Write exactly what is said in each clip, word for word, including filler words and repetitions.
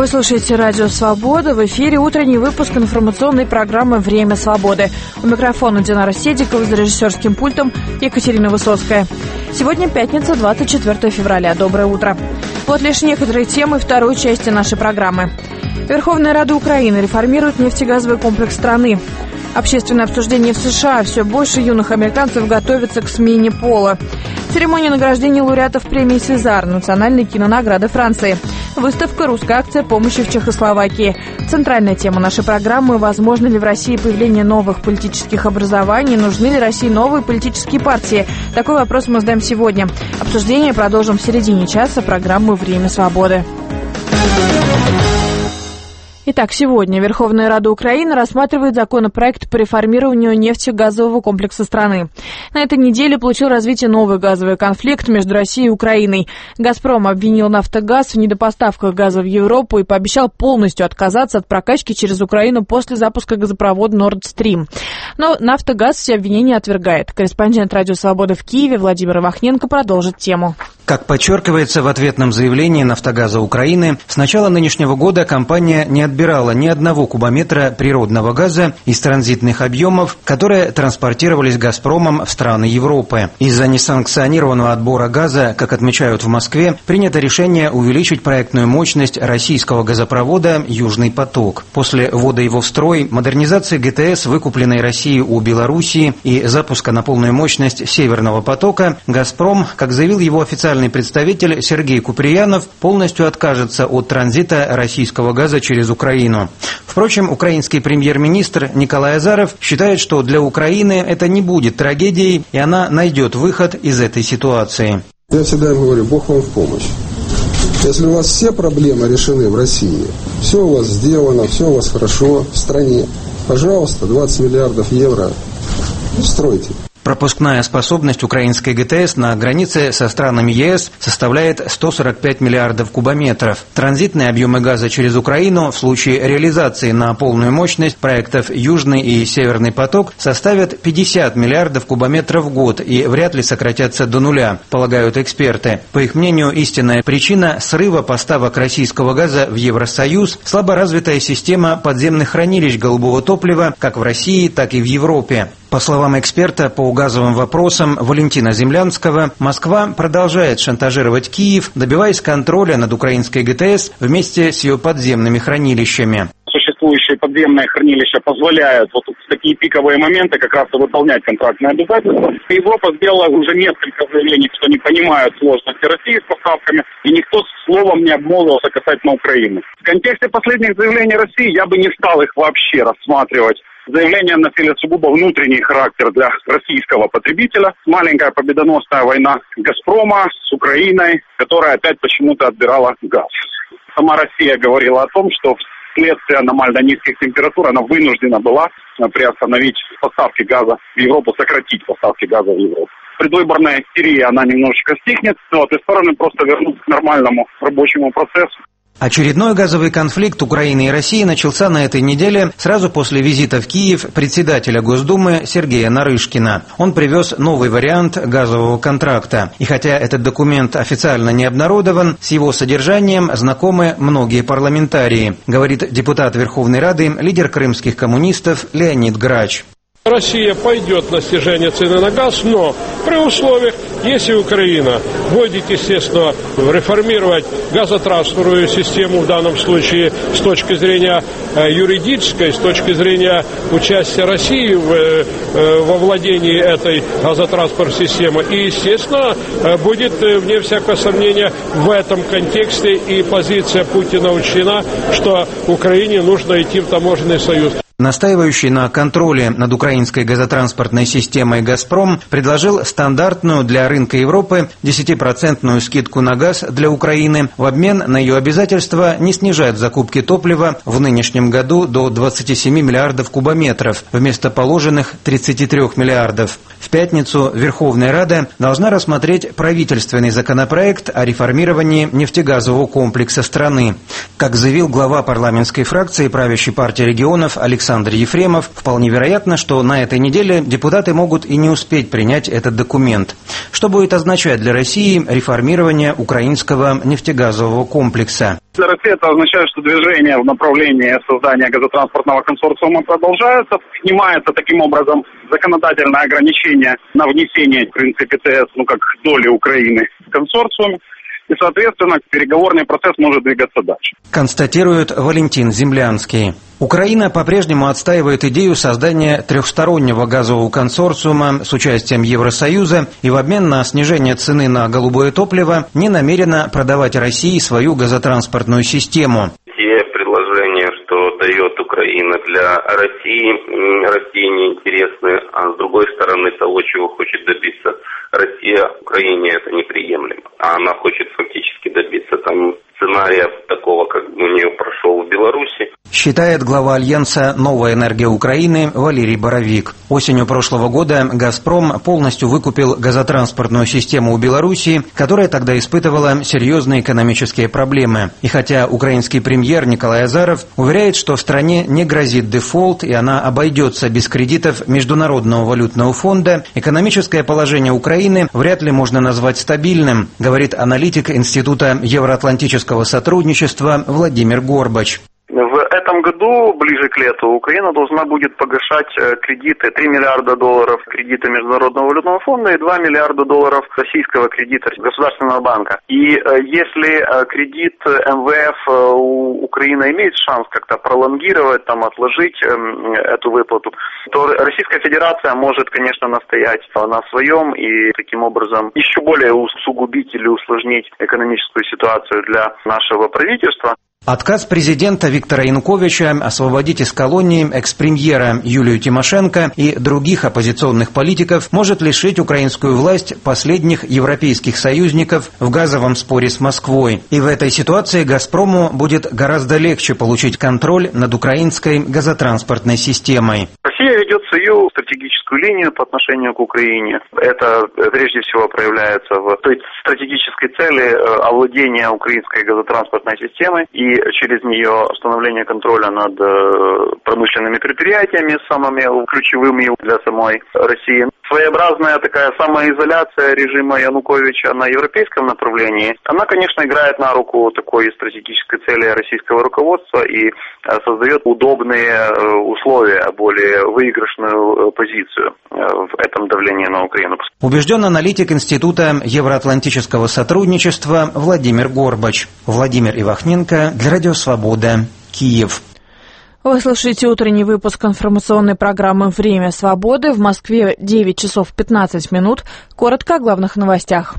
Вы слушаете радио «Свобода». В эфире утренний выпуск информационной программы «Время свободы». У микрофона Динара Седикова, за режиссерским пультом Екатерина Высоцкая. Сегодня пятница, двадцать четвёртое февраля. Доброе утро. Вот лишь некоторые темы второй части нашей программы. Верховная Рада Украины реформирует нефтегазовый комплекс страны. Общественное обсуждение в США. Все больше юных американцев готовятся к смене пола. Церемония награждения лауреатов премии «Сезар», национальной кинонаграды Франции. Выставка «Русская акция помощи в Чехословакии». Центральная тема нашей программы – возможно ли в России появление новых политических образований, нужны ли России новые политические партии? Такой вопрос мы задаем сегодня. Обсуждение продолжим в середине часа программы «Время свободы». Итак, сегодня Верховная Рада Украины рассматривает законопроект по реформированию нефтегазового комплекса страны. На этой неделе получил развитие новый газовый конфликт между Россией и Украиной. «Газпром» обвинил «Нафтогаз» в недопоставках газа в Европу и пообещал полностью отказаться от прокачки через Украину после запуска газопровода Nord Stream. Но «Нафтогаз» все обвинения отвергает. Корреспондент «Радио Свобода» в Киеве Владимир Вахненко продолжит тему. Как подчеркивается в ответном заявлении «Нафтогаза Украины», с начала нынешнего года компания не отбирала ни одного кубометра природного газа из транзитных объемов, которые транспортировались «Газпромом» в страны Европы. Из-за несанкционированного отбора газа, как отмечают в Москве, принято решение увеличить проектную мощность российского газопровода «Южный поток». После ввода его в строй, модернизации ГТС, выкупленной Россией у Белоруссии, и запуска на полную мощность «Северного потока», «Газпром», как заявил его официальный представитель Сергей Куприянов, полностью откажется от транзита российского газа через Украину. Впрочем, украинский премьер-министр Николай Азаров считает, что для Украины это не будет трагедией, и она найдет выход из этой ситуации. Я всегда им говорю, Бог вам в помощь. Если у вас все проблемы решены в России, все у вас сделано, все у вас хорошо в стране, пожалуйста, двадцать миллиардов евро стройте. Пропускная способность украинской ГТС на границе со странами ЕС составляет сто сорок пять миллиардов кубометров. Транзитные объемы газа через Украину в случае реализации на полную мощность проектов «Южный» и «Северный поток» составят пятьдесят миллиардов кубометров в год и вряд ли сократятся до нуля, полагают эксперты. По их мнению, истинная причина срыва поставок российского газа в Евросоюз – слабо развитая система подземных хранилищ голубого топлива как в России, так и в Европе. По словам эксперта по газовым вопросам Валентина Землянского, Москва продолжает шантажировать Киев, добиваясь контроля над украинской ГТС вместе с ее подземными хранилищами. Существующие подземные хранилища позволяют вот в такие пиковые моменты как раз выполнять контрактные обязательства. Европа сделала уже несколько заявлений, что не понимают сложности России с поставками, и никто словом не обмолвился касательно Украины. В контексте последних заявлений России я бы не стал их вообще рассматривать. Заявления носили сугубо внутренний характер для российского потребителя. Маленькая победоносная война «Газпрома» с Украиной, которая опять почему-то отбирала газ. Сама Россия говорила о том, что вследствие аномально низких температур она вынуждена была приостановить поставки газа в Европу, сократить поставки газа в Европу. Предвыборная истерия, она немножечко стихнет, вот, и стороны просто вернутся к нормальному рабочему процессу. Очередной газовый конфликт Украины и России начался на этой неделе сразу после визита в Киев председателя Госдумы Сергея Нарышкина. Он привез новый вариант газового контракта. И хотя этот документ официально не обнародован, с его содержанием знакомы многие парламентарии, говорит депутат Верховной Рады, лидер крымских коммунистов Леонид Грач. Россия пойдет на снижение цены на газ, но при условиях, если Украина будет, естественно, реформировать газотранспортную систему, в данном случае с точки зрения юридической, с точки зрения участия России в, во владении этой газотранспортной системы. И, естественно, будет, вне всякого сомнения, в этом контексте и позиция Путина учтена, что Украине нужно идти в таможенный союз. Настаивающий на контроле над украинской газотранспортной системой «Газпром» предложил стандартную для рынка Европы десятипроцентную скидку на газ для Украины в обмен на ее обязательство не снижать закупки топлива в нынешнем году до двадцати семи миллиардов кубометров вместо положенных тридцати трёх миллиардов. В пятницу Верховная Рада должна рассмотреть правительственный законопроект о реформировании нефтегазового комплекса страны. Как заявил глава парламентской фракции правящей партии регионов Александр Александр Ефремов, вполне вероятно, что на этой неделе депутаты могут и не успеть принять этот документ. Что будет означать для России реформирование украинского нефтегазового комплекса? Для России это означает, что движение в направлении создания газотранспортного консорциума продолжается. Снимается таким образом законодательное ограничение на внесение, в принципе, ТЭС, ну как доли Украины в консорциуме. И, соответственно, переговорный процесс может двигаться дальше. Констатирует Валентин Землянский. Украина по-прежнему отстаивает идею создания трехстороннего газового консорциума с участием Евросоюза и в обмен на снижение цены на голубое топливо не намерена продавать России свою газотранспортную систему. Те предложения, что дает Украина для России, России неинтересны, а с другой стороны того, чего хочет добиться Россия, Украине это неприемлемо. А она хочет фактически добиться там сценария такого, как у нее прошел в Беларуси. Считает глава Альянса «Новая энергия Украины» Валерий Боровик. Осенью прошлого года «Газпром» полностью выкупил газотранспортную систему у Беларуси, которая тогда испытывала серьезные экономические проблемы. И хотя украинский премьер Николай Азаров уверяет, что в стране не грозит дефолт и она обойдется без кредитов Международного валютного фонда, экономическое положение Украины вряд ли можно назвать стабильным, говорит аналитик Института евроатлантического сотрудничества Владимир Горбач. В этом году, ближе к лету, Украина должна будет погашать кредиты, три миллиарда долларов кредита Международного валютного фонда и два миллиарда долларов российского кредита Государственного банка. И если кредит эм вэ эф у Украины имеет шанс как-то пролонгировать, там, отложить эту выплату, то Российская Федерация может, конечно, настоять на своем и таким образом еще более усугубить или усложнить экономическую ситуацию для нашего правительства. Отказ президента Виктора Януковича освободить из колонии экс-премьера Юлию Тимошенко и других оппозиционных политиков может лишить украинскую власть последних европейских союзников в газовом споре с Москвой. И в этой ситуации «Газпрому» будет гораздо легче получить контроль над украинской газотранспортной системой. Россия ведет свою стратегическую линию по отношению к Украине. Это прежде всего проявляется в той стратегической цели овладения украинской газотранспортной системой и через нее установление контроля над промышленными предприятиями, самыми ключевыми для самой России. Своеобразная такая самоизоляция режима Януковича на европейском направлении, она, конечно, играет на руку такой стратегической цели российского руководства и создает удобные условия, более выигрышную позицию в этом давлении на Украину. Убежден аналитик Института евроатлантического сотрудничества Владимир Горбач. Владимир Ивахненко для Радио Свобода, Киев. Вы слушаете утренний выпуск информационной программы «Время свободы». В Москве девять часов пятнадцать минут. Коротко о главных новостях.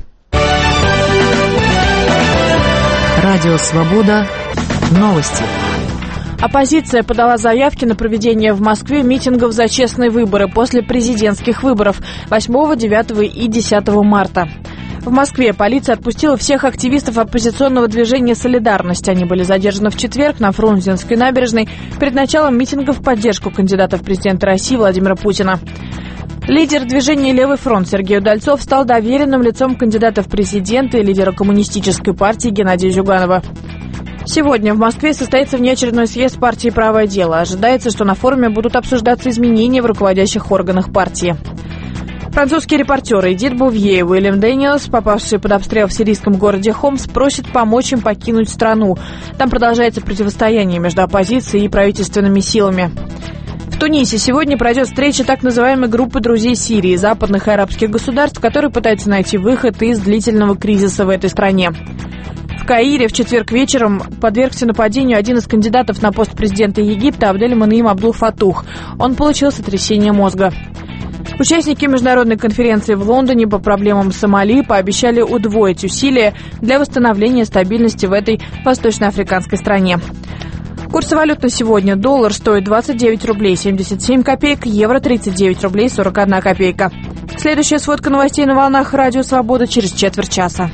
Радио Свобода. Новости. Оппозиция подала заявки на проведение в Москве митингов за честные выборы после президентских выборов восьмого, девятого и десятого марта. В Москве полиция отпустила всех активистов оппозиционного движения «Солидарность». Они были задержаны в четверг на Фрунзенской набережной перед началом митинга в поддержку кандидата в президенты России Владимира Путина. Лидер движения «Левый фронт» Сергей Удальцов стал доверенным лицом кандидата в президенты и лидера коммунистической партии Геннадия Зюганова. Сегодня в Москве состоится внеочередной съезд партии «Правое дело». Ожидается, что на форуме будут обсуждаться изменения в руководящих органах партии. Французские репортеры Эдит Бувье и Уильям Дэниелс, попавшие под обстрел в сирийском городе Хомс, просят помочь им покинуть страну. Там продолжается противостояние между оппозицией и правительственными силами. В Тунисе сегодня пройдет встреча так называемой группы друзей Сирии, западных и арабских государств, которые пытаются найти выход из длительного кризиса в этой стране. В Каире в четверг вечером подвергся нападению один из кандидатов на пост президента Египта Абдель-Манаим Абдул-Фатух. Он получил сотрясение мозга. Участники международной конференции в Лондоне по проблемам Сомали пообещали удвоить усилия для восстановления стабильности в этой восточноафриканской стране. Курсы валют на сегодня. Доллар стоит двадцать девять рублей семьдесят семь копеек, евро тридцать девять рублей сорок одна копейка. Следующая сводка новостей на волнах Радио Свобода через четверть часа.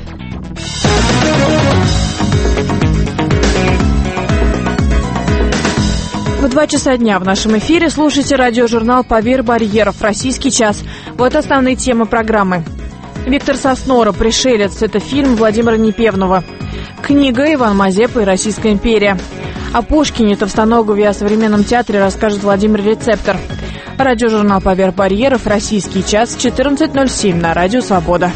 В два часа дня в нашем эфире слушайте радиожурнал «Поверь барьеров. Российский час». Вот основные темы программы. Виктор Соснора «Пришелец» – это фильм Владимира Непевного. Книга Иван Мазепа и Российская империя. О Пушкине, Товстоногове и о современном театре расскажет Владимир Рецептор. Радиожурнал «Поверх барьеров», «Российский час», четырнадцать ноль семь на Радио Свобода.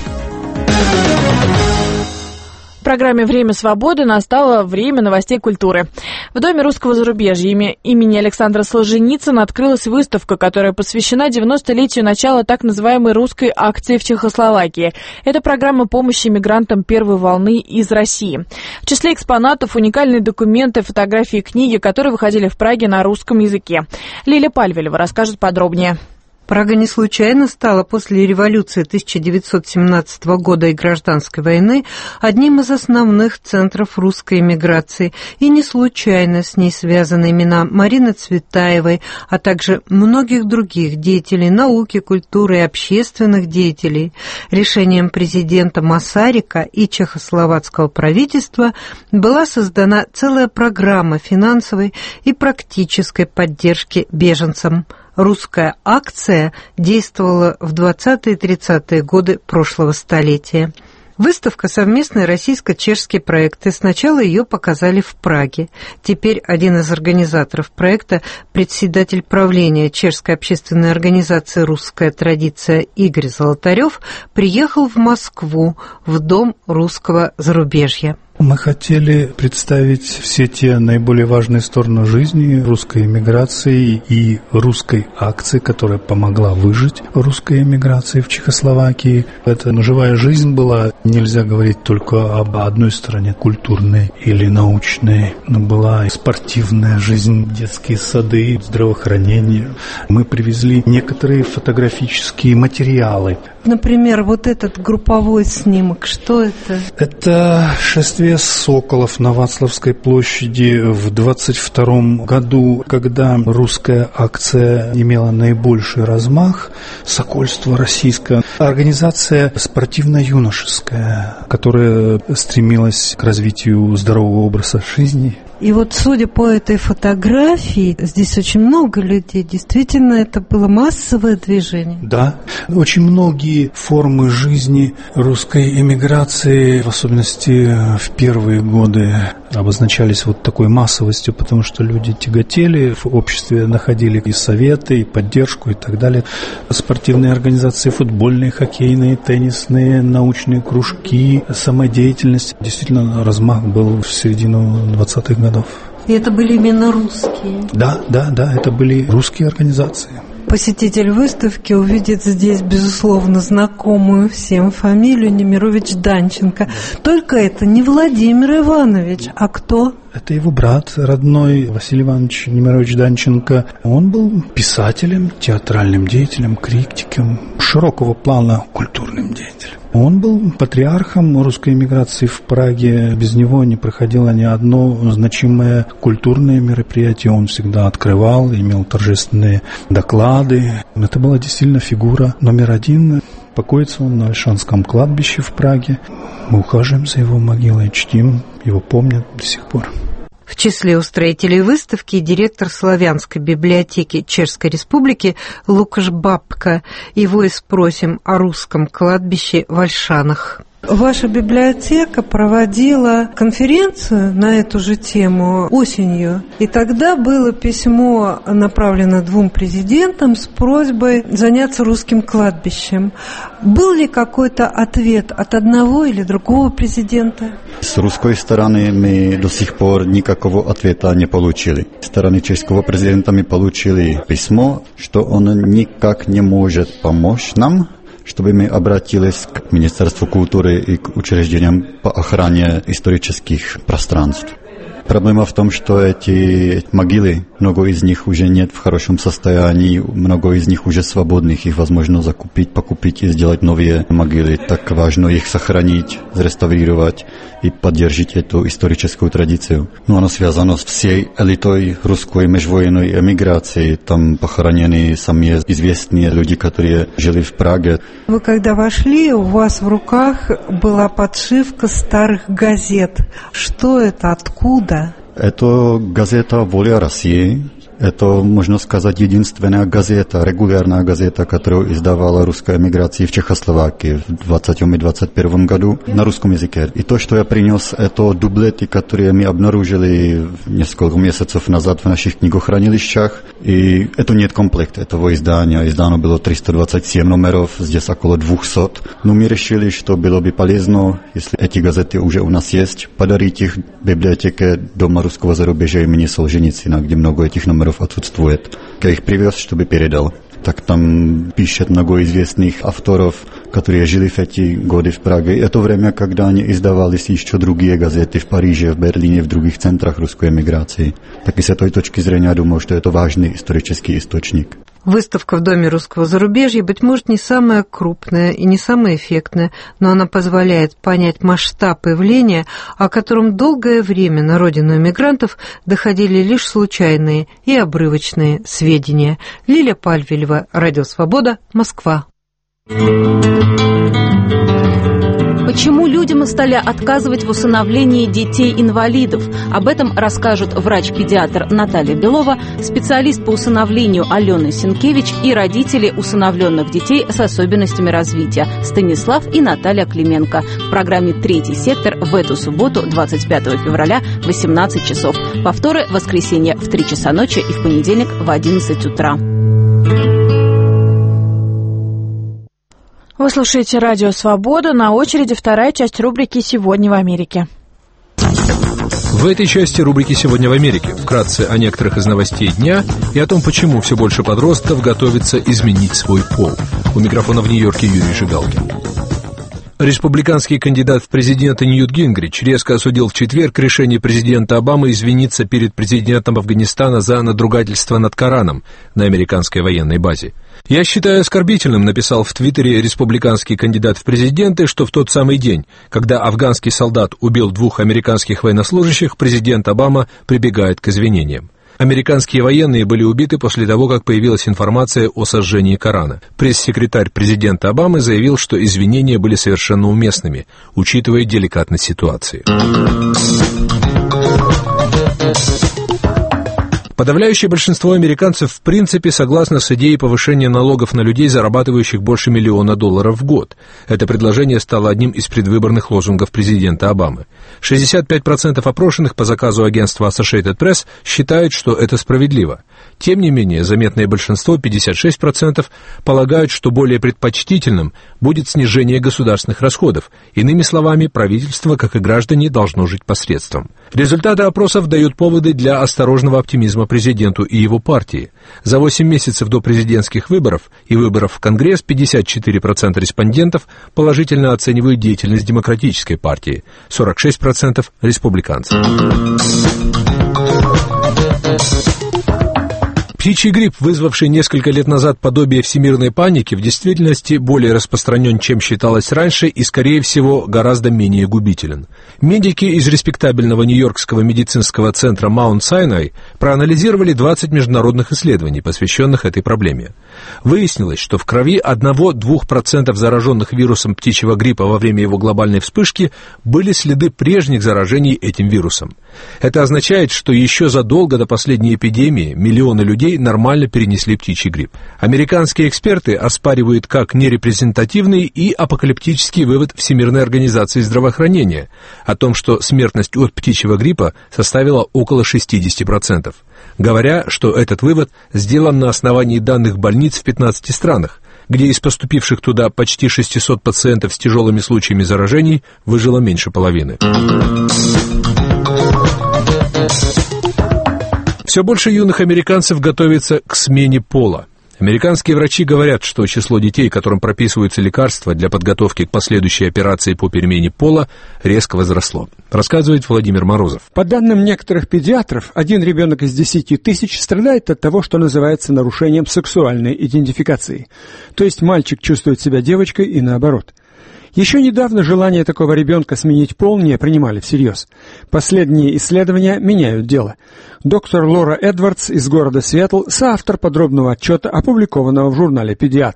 В программе «Время свободы» настало время новостей культуры. В Доме русского зарубежья имени Александра Солженицына открылась выставка, которая посвящена девяностолетию начала так называемой русской акции в Чехословакии. Это программа помощи мигрантам первой волны из России. В числе экспонатов уникальные документы, фотографии и книги, которые выходили в Праге на русском языке. Лиля Пальвелева расскажет подробнее. Прага не случайно стала после революции тысяча девятьсот семнадцатого года и гражданской войны одним из основных центров русской эмиграции. И не случайно с ней связаны имена Марины Цветаевой, а также многих других деятелей науки, культуры и общественных деятелей. Решением президента Масарика и чехословацкого правительства была создана целая программа финансовой и практической поддержки беженцам. Русская акция действовала в двадцатые и тридцатые годы прошлого столетия. Выставка — совместный российско-чешский проект, и сначала ее показали в Праге. Теперь один из организаторов проекта, председатель правления чешской общественной организации «Русская традиция» Игорь Золотарев, приехал в Москву, в Дом русского зарубежья. Мы хотели представить все те наиболее важные стороны жизни русской эмиграции и русской акции, которая помогла выжить русской эмиграции в Чехословакии. Это живая жизнь была. Нельзя говорить только об одной стороне, культурной или научной. Но была и спортивная жизнь, детские сады, здравоохранение. Мы привезли некоторые фотографические материалы. Например, вот этот групповой снимок, что это? Это шествие соколов на Вацлавской площади в двадцать втором году, когда русская акция имела наибольший размах, сокольство российское. Организация спортивно-юношеская, которая стремилась к развитию здорового образа жизни. И вот, судя по этой фотографии, здесь очень много людей. Действительно, это было массовое движение. Да. Очень многие формы жизни русской эмиграции, в особенности в первые годы, обозначались вот такой массовостью, потому что люди тяготели, в обществе находили и советы, и поддержку, и так далее. Спортивные организации, футбольные, хоккейные, теннисные, научные кружки, самодеятельность. Действительно, размах был в середину двадцатых годов. И это были именно русские? Да, да, да, это были русские организации. Посетитель выставки увидит здесь, безусловно, знакомую всем фамилию Немирович Данченко. Только это не Владимир Иванович, а кто? Это его брат родной, Василий Иванович Немирович Данченко. Он был писателем, театральным деятелем, критиком, широкого плана культурным деятелем. Он был патриархом русской эмиграции в Праге. Без него не проходило ни одно значимое культурное мероприятие. Он всегда открывал, имел торжественные доклады. Это была действительно фигура номер один. Покоится он на Ольшанском кладбище в Праге. Мы ухаживаем за его могилой, чтим, его помнят до сих пор. В числе устроителей выставки директор Славянской библиотеки Чешской Республики Лукаш Бабка. Его и спросим о русском кладбище в Ольшанах. Ваша библиотека проводила конференцию на эту же тему осенью, и тогда было письмо направлено двум президентам с просьбой заняться русским кладбищем. Был ли какой-то ответ от одного или другого президента? С русской стороны мы до сих пор никакого ответа не получили. С стороны чешского президента мы получили письмо, что он никак не может помочь нам, чтобы мы обратились к Министерству культуры и к учреждениям по охране исторических пространств. Проблема в том, что эти могилы, много из них уже нет в хорошем состоянии, много из них уже свободных, их возможно закупить, покупить и сделать новые могилы. Так важно их сохранить, реставрировать и поддержать эту историческую традицию. Но оно связано с всей элитой русской межвоенной эмиграции. Там похоронены самые известные люди, которые жили в Праге. Вы когда вошли, у вас в руках была подшивка старых газет. Что это, откуда? Это газета «Воля России». Это, можно сказать, единственная газета, регулярная газета, которую издавала русская эмиграция в Чехословакии в двадцатом и двадцать первом году на русском языке. И то, что я принес, это дублеты, которые мы обнаружили несколько месяцев назад в наших книгохранилищах. И это нет комплекта этого издания. Издано было триста двадцать семь номеров, здесь около двести. Но мы решили, что было бы полезно, если эти газеты уже у нас есть, подарить их библиотеке Дома русского зарубежья имени Солженицына, где много этих номеров отсутствует. Я их привез, чтобы передал. Так там пишет много известных авторов, которые жили в эти годы в Праге. Это время, когда они издавались еще другие газеты в Париже, в Берлине, в других центрах русской эмиграции. Так и с этой точки зрения я думаю, что это важный исторический источник. Выставка в Доме русского зарубежья, быть может, не самая крупная и не самая эффектная, но она позволяет понять масштаб явления, о котором долгое время на родину эмигрантов доходили лишь случайные и обрывочные сведения. Лилия Пальвелева, Радио Свобода, Москва. Почему людям стали отказывать в усыновлении детей-инвалидов? Об этом расскажут врач-педиатр Наталья Белова, специалист по усыновлению Алена Сенкевич и родители усыновленных детей с особенностями развития Станислав и Наталья Клименко в программе «Третий сектор» в эту субботу, двадцать пятого февраля, в восемнадцать часов. Повторы в воскресенье в три часа ночи и в понедельник в одиннадцать утра. Вы слушаете Радио Свобода. На очереди вторая часть рубрики «Сегодня в Америке». В этой части рубрики «Сегодня в Америке» вкратце о некоторых из новостей дня и о том, почему все больше подростков готовится изменить свой пол. У микрофона в Нью-Йорке Юрий Жигалкин. Республиканский кандидат в президенты Ньют Гингрич резко осудил в четверг решение президента Обамы извиниться перед президентом Афганистана за надругательство над Кораном на американской военной базе. «Я считаю оскорбительным», — написал в Твиттере республиканский кандидат в президенты, что в тот самый день, когда афганский солдат убил двух американских военнослужащих, президент Обама прибегает к извинениям. Американские военные были убиты после того, как появилась информация о сожжении Корана. Пресс-секретарь президента Обамы заявил, что извинения были совершенно уместными, учитывая деликатность ситуации. Подавляющее большинство американцев в принципе согласно с идеей повышения налогов на людей, зарабатывающих больше миллиона долларов в год. Это предложение стало одним из предвыборных лозунгов президента Обамы. шестьдесят пять процентов опрошенных по заказу агентства Associated Press считают, что это справедливо. Тем не менее, заметное большинство, пятьдесят шесть процентов, полагают, что более предпочтительным будет снижение государственных расходов. Иными словами, правительство, как и граждане, должно жить по средствам. Результаты опросов дают поводы для осторожного оптимизма президенту и его партии. За восемь месяцев до президентских выборов и выборов в Конгресс пятьдесят четыре процента респондентов положительно оценивают деятельность Демократической партии, сорок шесть процентов республиканцев. Птичий грипп, вызвавший несколько лет назад подобие всемирной паники, в действительности более распространен, чем считалось раньше, и, скорее всего, гораздо менее губителен. Медики из респектабельного нью-йоркского медицинского центра Маунт-Сайнай проанализировали двадцать международных исследований, посвященных этой проблеме. Выяснилось, что в крови одного-двух процентов зараженных вирусом птичьего гриппа во время его глобальной вспышки были следы прежних заражений этим вирусом. Это означает, что еще задолго до последней эпидемии миллионы людей нормально перенесли птичий грипп. Американские эксперты оспаривают как нерепрезентативный и апокалиптический вывод Всемирной организации здравоохранения о том, что смертность от птичьего гриппа составила около шестьдесят процентов, говоря, что этот вывод сделан на основании данных больниц в пятнадцати странах, где из поступивших туда почти шестьсот пациентов с тяжелыми случаями заражений выжило меньше половины. Все больше юных американцев готовится к смене пола. Американские врачи говорят, что число детей, которым прописываются лекарства для подготовки к последующей операции по перемене пола, резко возросло. Рассказывает Владимир Морозов. По данным некоторых педиатров, один ребенок из десяти тысяч страдает от того, что называется нарушением сексуальной идентификации. То есть мальчик чувствует себя девочкой и наоборот. Еще недавно желание такого ребенка сменить пол не принимали всерьез. Последние исследования меняют дело. Доктор Лора Эдвардс из города Сиэтл, соавтор подробного отчета, опубликованного в журнале Pediatrics.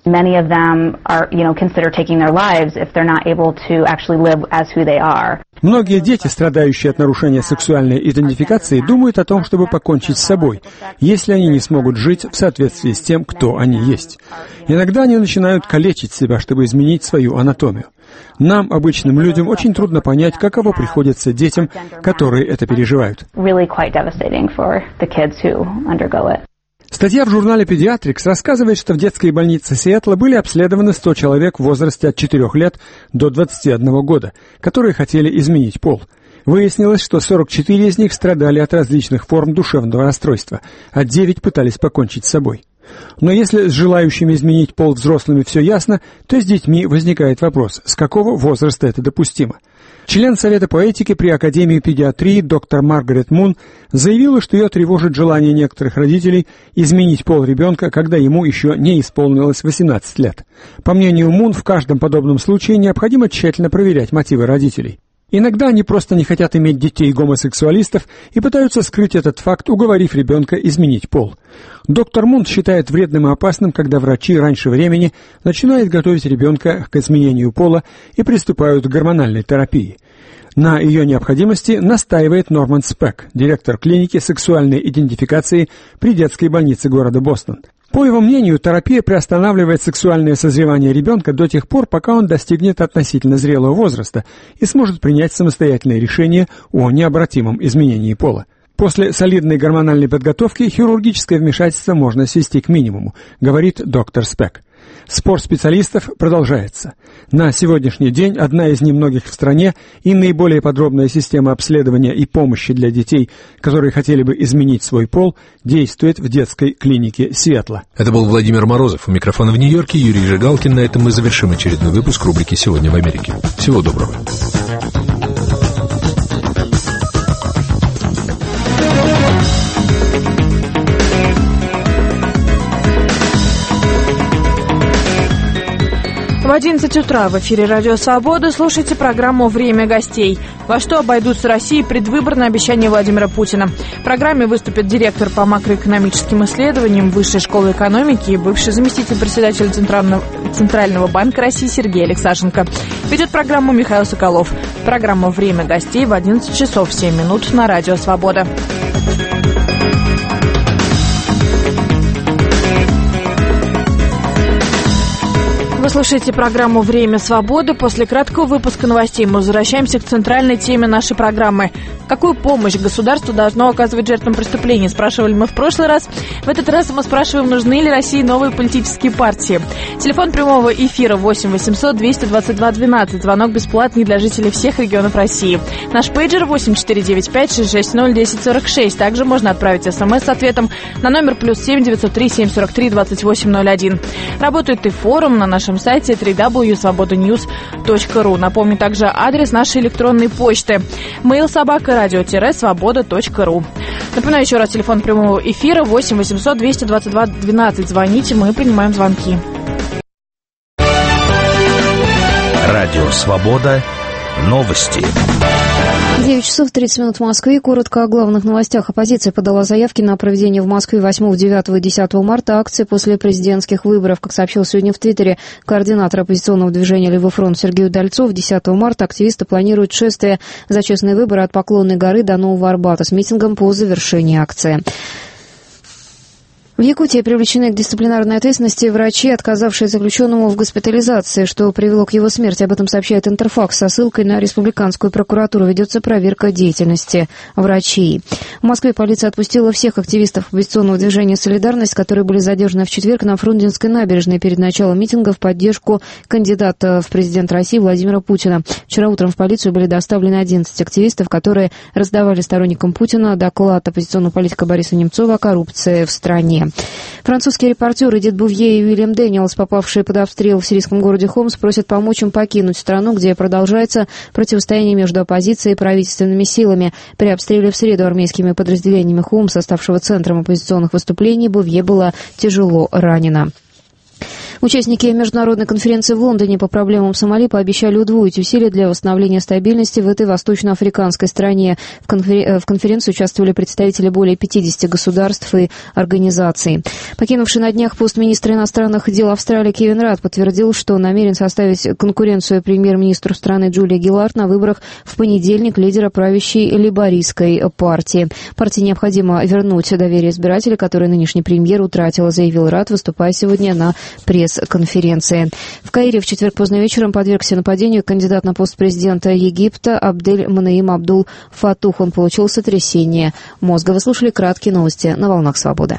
Many of them are, you know, consider taking their lives if they're not able to actually live as who they are. Многие дети, страдающие от нарушения сексуальной идентификации, думают о том, чтобы покончить с собой, если они не смогут жить в соответствии с тем, кто они есть. Иногда они начинают калечить себя, чтобы изменить свою анатомию. Нам, обычным людям, очень трудно понять, каково приходится детям, которые это переживают. Really quite devastating for the kids who undergo it. Статья в журнале Pediatrics рассказывает, что в детской больнице Сиэтла были обследованы сто человек в возрасте от четырёх лет до двадцати одного года, которые хотели изменить пол. Выяснилось, что сорок четыре из них страдали от различных форм душевного расстройства, а девять пытались покончить с собой. Но если с желающими изменить пол взрослыми все ясно, то с детьми возникает вопрос, с какого возраста это допустимо. Член Совета по этике при Академии педиатрии доктор Маргарет Мун заявила, что ее тревожит желание некоторых родителей изменить пол ребенка, когда ему еще не исполнилось восемнадцать лет. По мнению Мун, в каждом подобном случае необходимо тщательно проверять мотивы родителей. Иногда они просто не хотят иметь детей-гомосексуалистов и пытаются скрыть этот факт, уговорив ребенка изменить пол. Доктор Мун считает вредным и опасным, когда врачи раньше времени начинают готовить ребенка к изменению пола и приступают к гормональной терапии. На ее необходимости настаивает Норман Спек, директор клиники сексуальной идентификации при детской больнице города Бостон. По его мнению, терапия приостанавливает сексуальное созревание ребенка до тех пор, пока он достигнет относительно зрелого возраста и сможет принять самостоятельное решение о необратимом изменении пола. После солидной гормональной подготовки хирургическое вмешательство можно свести к минимуму, говорит доктор Спек. Спор специалистов продолжается. На сегодняшний день одна из немногих в стране и наиболее подробная система обследования и помощи для детей, которые хотели бы изменить свой пол, действует в детской клинике Сиэтла. Это был Владимир Морозов. У микрофона в Нью-Йорке Юрий Жигалкин. На этом мы завершим очередной выпуск рубрики «Сегодня в Америке». Всего доброго. В одиннадцать утра в эфире «Радио Свобода» слушайте программу «Время гостей». Во что обойдутся России предвыборные обещания Владимира Путина. В программе выступит директор по макроэкономическим исследованиям Высшей школы экономики и бывший заместитель председателя Центрального, Центрального банка России Сергей Алексашенко. Ведет программу Михаил Соколов. Программа «Время гостей» в одиннадцать часов семь минут на «Радио Свобода». Вы слушаете программу «Время свободы». После краткого выпуска новостей мы возвращаемся к центральной теме нашей программы. Какую помощь государство должно оказывать жертвам преступлений? Спрашивали мы в прошлый раз. В этот раз мы спрашиваем, нужны ли России новые политические партии. Телефон прямого эфира восемь восемьсот двести двадцать два двенадцать. Звонок бесплатный для жителей всех регионов России. Наш пейджер восемь четыре девять пять шесть шесть ноль десять сорок шесть. Также можно отправить смс с ответом на номер плюс семь девятьсот три семь сорок три двадцать восемь ноль один. Работает и форум на нашем сайте дабл ю дабл ю дабл ю точка свобода ньюс точка ру. Напомню также адрес нашей электронной почты mail собака радио-свобода точка ру. Напоминаю еще раз телефон прямого эфира восемь восемьсот двести двадцать два двенадцать. Звоните, мы принимаем звонки. Радио Свобода. Новости. девять часов тридцать минут в Москве. Коротко о главных новостях. Оппозиция подала заявки на проведение в Москве восьмого, девятого и десятого марта акции после президентских выборов. Как сообщил сегодня в Твиттере координатор оппозиционного движения «Левый фронт» Сергей Удальцов, десятого марта активисты планируют шествие за честные выборы от Поклонной горы до Нового Арбата с митингом по завершении акции. В Якутии привлечены к дисциплинарной ответственности врачи, отказавшие заключенному в госпитализации, что привело к его смерти. Об этом сообщает Интерфакс со ссылкой на республиканскую прокуратуру. Ведется проверка деятельности врачей. В Москве полиция отпустила всех активистов оппозиционного движения «Солидарность», которые были задержаны в четверг на Фрунзенской набережной перед началом митинга в поддержку кандидата в президент России Владимира Путина. Вчера утром в полицию были доставлены одиннадцать активистов, которые раздавали сторонникам Путина доклад оппозиционного политика Бориса Немцова о коррупции в стране. Французские репортеры Эдит Бувье и Уильям Дэниелс, попавшие под обстрел в сирийском городе Хомс, просят помочь им покинуть страну, где продолжается противостояние между оппозицией и правительственными силами. При обстреле в среду армейскими подразделениями Хомса, ставшего центром оппозиционных выступлений, Бувье была тяжело ранена. Участники международной конференции в Лондоне по проблемам Сомали пообещали удвоить усилия для восстановления стабильности в этой восточноафриканской стране. В, конфер... в конференции участвовали представители более пятидесяти государств и организаций. Покинувший на днях пост министра иностранных дел Австралии Кевин Радд подтвердил, что намерен составить конкуренцию премьер-министру страны Джулии Гиллард на выборах в понедельник лидера правящей лейбористской партии. Партии необходимо вернуть доверие избирателей, которое нынешний премьер утратила, заявил Радд, выступая сегодня на пресс-конференции. В Каире в четверг поздно вечером подвергся нападению кандидат на пост президента Египта Абдель Манаим Абдул Фатух. Он получил сотрясение мозга. Вы слушали краткие новости на волнах свободы.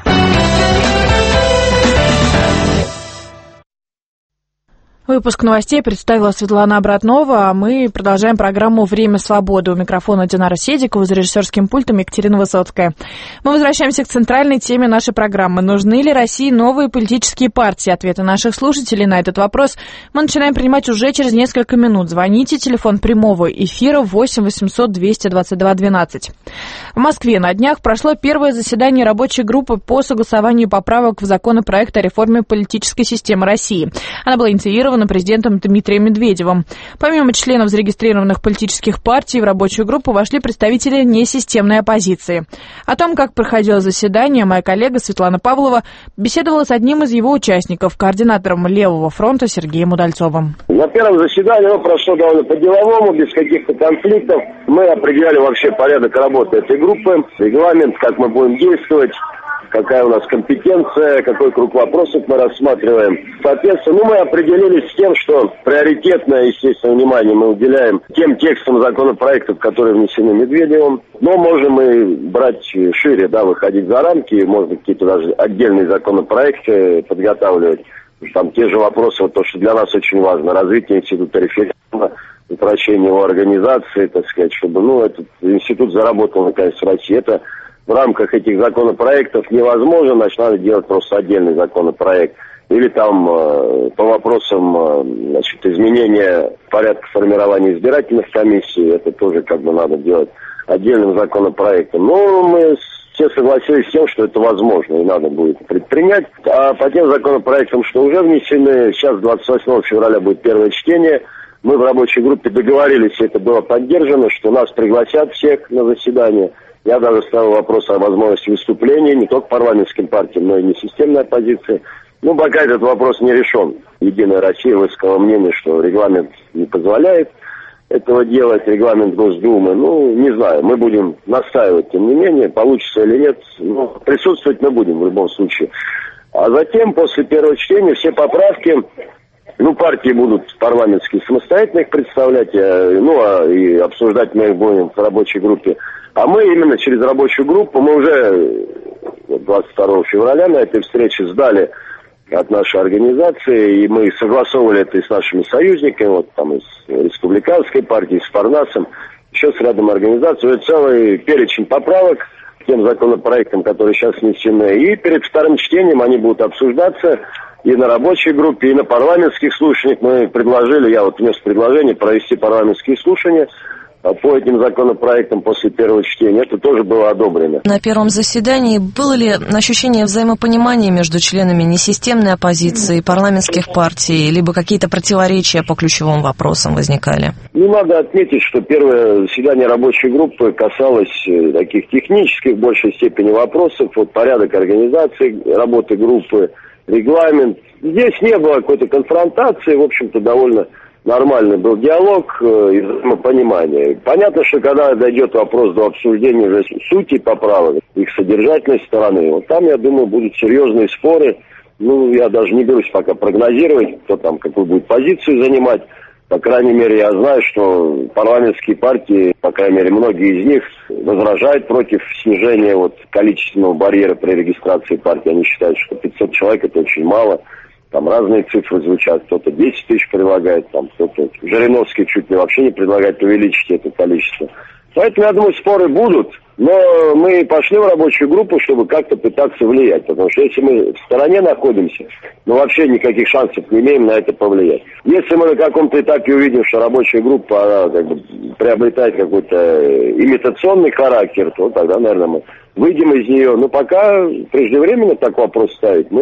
Выпуск новостей представила Светлана Обратнова, а мы продолжаем программу «Время свободы». У микрофона Динара Седикова, за режиссерским пультом Екатерина Высоцкая. Мы возвращаемся к центральной теме нашей программы. Нужны ли России новые политические партии? Ответы наших слушателей на этот вопрос мы начинаем принимать уже через несколько минут. Звоните, телефон прямого эфира восемь восемьсот двести двадцать два двенадцать. В Москве на днях прошло первое заседание рабочей группы по согласованию поправок в законопроект о реформе политической системы России. Она была инициирована президентом Дмитрием Медведевым. Помимо членов зарегистрированных политических партий, в рабочую группу вошли представители несистемной оппозиции. О том, как проходило заседание, моя коллега Светлана Павлова беседовала с одним из его участников, координатором Левого фронта Сергеем Удальцовым. На первом заседании оно прошло довольно по-деловому, без каких-то конфликтов. Мы определяли вообще порядок работы этой группы, регламент, как мы будем действовать, какая у нас компетенция, какой круг вопросов мы рассматриваем. Соответственно, ну, мы определились с тем, что приоритетное, естественно, внимание мы уделяем тем текстам законопроектов, которые внесены Медведевым, но можем и брать шире, да, выходить за рамки, можно какие-то даже отдельные законопроекты подготавливать. Там те же вопросы, вот то, что для нас очень важно, развитие института референдума, упрощение его организации, так сказать, чтобы, ну, этот институт заработал, наконец, в России. Это в рамках этих законопроектов невозможно, значит, надо делать просто отдельный законопроект. Или там э, по вопросам э, значит, изменения порядка формирования избирательных комиссий, это тоже как бы надо делать отдельным законопроектом. Но мы все согласились с тем, что это возможно и надо будет предпринять. А по тем законопроектам, что уже внесены, сейчас двадцать восьмого февраля будет первое чтение, мы в рабочей группе договорились, и это было поддержано, что нас пригласят всех на заседание. Я даже ставил вопрос о возможности выступления не только парламентским партиям, но и несистемной оппозиции. Ну, пока этот вопрос не решен. Единая Россия высказала мнение, что регламент не позволяет этого делать, регламент Госдумы. Ну, не знаю, мы будем настаивать, тем не менее, получится или нет. Ну, присутствовать мы будем в любом случае. А затем, после первого чтения, все поправки, ну, партии будут парламентские самостоятельно их представлять, ну, а и обсуждать мы их будем в рабочей группе. А мы именно через рабочую группу, мы уже двадцать второго февраля на этой встрече сдали от нашей организации, и мы согласовывали это и с нашими союзниками, вот там и с республиканской партией, с Парнасом, еще с рядом организаций, это целый перечень поправок к тем законопроектам, которые сейчас внесены. И перед вторым чтением они будут обсуждаться и на рабочей группе, и на парламентских слушаниях. Мы предложили, я вот внес предложение провести парламентские слушания по этим законопроектам после первого чтения. Это тоже было одобрено. На первом заседании было ли ощущение взаимопонимания между членами несистемной оппозиции, парламентских партий, либо какие-то противоречия по ключевым вопросам возникали? Ну, надо отметить, что первое заседание рабочей группы касалось таких технических в большей степени вопросов, вот порядок организации работы группы, регламент. Здесь не было какой-то конфронтации, в общем-то, довольно нормальный был диалог и взаимопонимание. Понятно, что когда дойдет вопрос до обсуждения уже сути поправок, их содержательной стороны, вот там, я думаю, будут серьезные споры. Ну, я даже не берусь пока прогнозировать, кто там какую будет позицию занимать. По крайней мере, я знаю, что парламентские партии, по крайней мере, многие из них возражают против снижения вот количественного барьера при регистрации партии. Они считают, что пятьсот человек это очень мало. Там разные цифры звучат, кто-то десять тысяч предлагает, там кто-то Жириновский чуть ли вообще не предлагает увеличить это количество. Поэтому, я думаю, споры будут, но мы пошли в рабочую группу, чтобы как-то пытаться влиять, потому что если мы в стороне находимся, ну вообще никаких шансов не имеем на это повлиять. Если мы на каком-то этапе увидим, что рабочая группа она, как бы, приобретает какой-то имитационный характер, то тогда, наверное, мы выйдем из нее. Но пока преждевременно так вопрос ставить, мы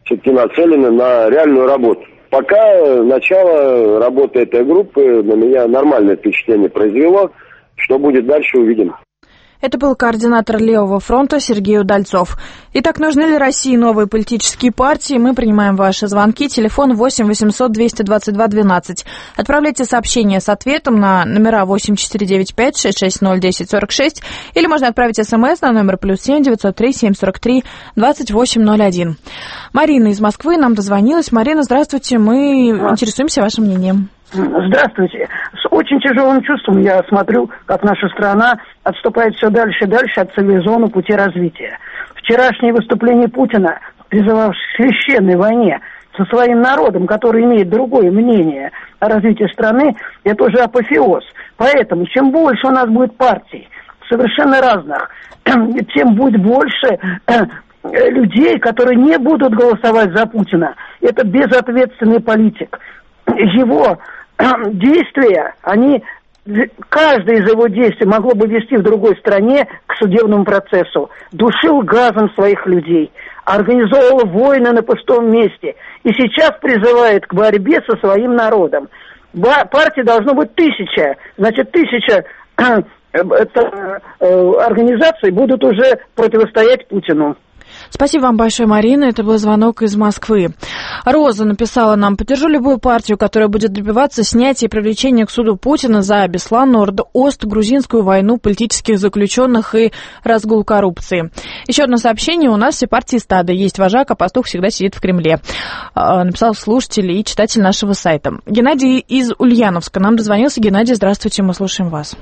все-таки нацелены на реальную работу. Пока начало работы этой группы на меня нормальное впечатление произвело. Что будет дальше, увидим. Это был координатор Левого фронта Сергей Удальцов. Итак, нужны ли России новые политические партии? Мы принимаем ваши звонки. Телефон восемь восемьсот двести двадцать два двенадцать. Отправляйте сообщение с ответом на номера восемь четыре девять пять шесть шесть ноль десять сорок шесть или можно отправить смс на номер плюс семь девятьсот три семь сорок три двадцать восемь ноль один. Марина из Москвы нам дозвонилась. Марина, здравствуйте. Мы интересуемся вашим мнением. Здравствуйте. С очень тяжелым чувством я смотрю, как наша страна отступает все дальше и дальше от цивилизованного пути развития. Вчерашнее выступление Путина, призывавшего к священной войне со своим народом, который имеет другое мнение о развитии страны, это уже апофеоз. Поэтому, чем больше у нас будет партий, совершенно разных, тем будет больше людей, которые не будут голосовать за Путина. Это безответственный политик. Его действия, они, каждое из его действий могло бы вести в другой стране к судебному процессу. Душил газом своих людей, организовывал войны на пустом месте и сейчас призывает к борьбе со своим народом. Партий должно быть тысяча, значит, тысяча организаций будут уже противостоять Путину. Спасибо вам большое, Марина. Это был звонок из Москвы. Роза написала нам: поддержу любую партию, которая будет добиваться снятия и привлечения к суду Путина за Беслан, Норд-Ост, грузинскую войну, политических заключенных и разгул коррупции. Еще одно сообщение. У нас все партии стада. Есть вожак, а пастух всегда сидит в Кремле. Написал слушатель и читатель нашего сайта. Геннадий из Ульяновска нам дозвонился. Геннадий, здравствуйте, мы слушаем вас.